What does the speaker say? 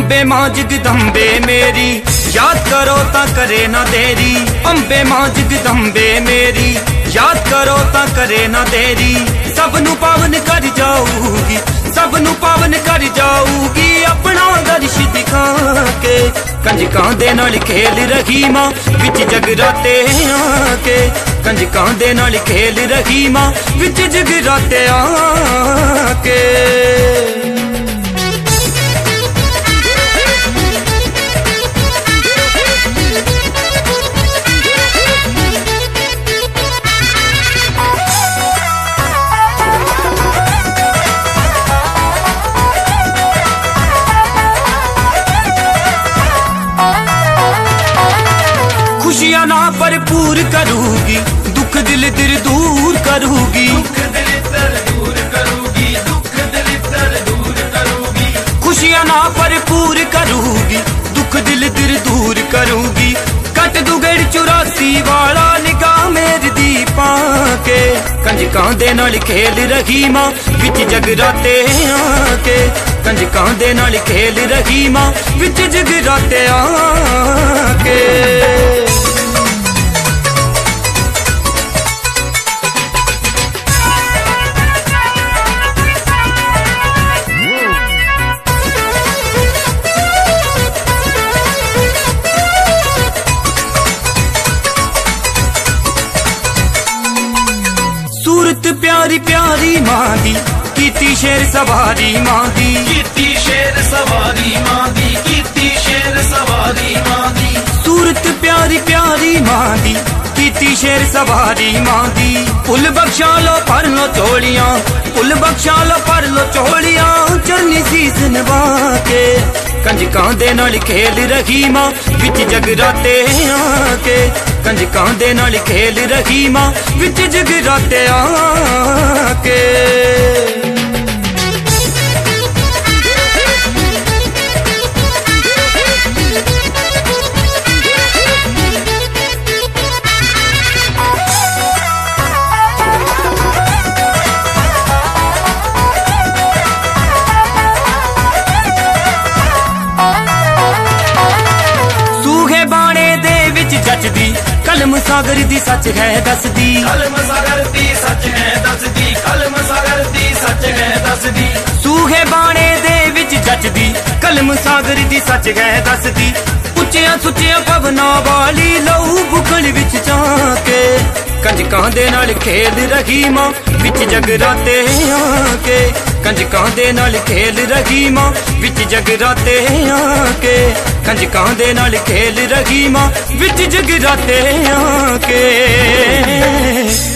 अंबे मां जगदम्बे मेरी, याद करो ता करे ना देरी। अंबे मां जगदम्बे मेरी, याद करो ता करे ना देरी। सबनू पावन कर जाऊगी, सबनू पावन कर जाऊगी, अपना दर्श दिखा के। कंजकां दे नाल खेल रही मां विच जगराते आके, कंजकां दे नाल खेल रही मां विच जगराते आके। खुशियां ना भरपूर करूगी, दुख दिल दूर करूगी, दुख दिल दूर करूगी, दुख दिल दूर करूगी। खुशियां ना भरपूर करूगी, दुख दिल दूर करूगी। कट दू गेड़ 84 वाला निगाह मेरी दी पाके। कंजकां दे नाल खेल रही मां विच जगराते आके, कंजकां दे नाल खेल रही मां विच जगराते आके। सूरत प्यारी प्यारी मां दी, कीती शेर सवारी मां दी, कीती शेर सवारी मां दी, कीती शेर सवारी मां दी। सूरत प्यारी प्यारी मां दी, कीती शेर सवारी मां दी। फुल बख्शा लो भर लो चोलियां, फुल बख्शा लो भर लो चोलियां, चरनी सीस नवा के। कंजकां दे नाल खेल रही मां विच जगराते आके, कंजकां दे नाल खेल रही मां विच जगराते आके। जचदी कलम सागर दी सच है दसदी, कलम सागर दी सच है दसदी, कलम सागर दी सच है दसदी। सूहे बाणे दे विच जचदी कलम सागर दी सच है दसदी। उच्चियां सुच्चियां पवना वाली लहू बुकल विच झाके, कंजकां दे नाल खेल रही मां विच जगराते आके, कंजकां दे नाल खेल रही मां विच जगराते आके, कंजकां दे नाल खेल रही मां विच जगराते आके।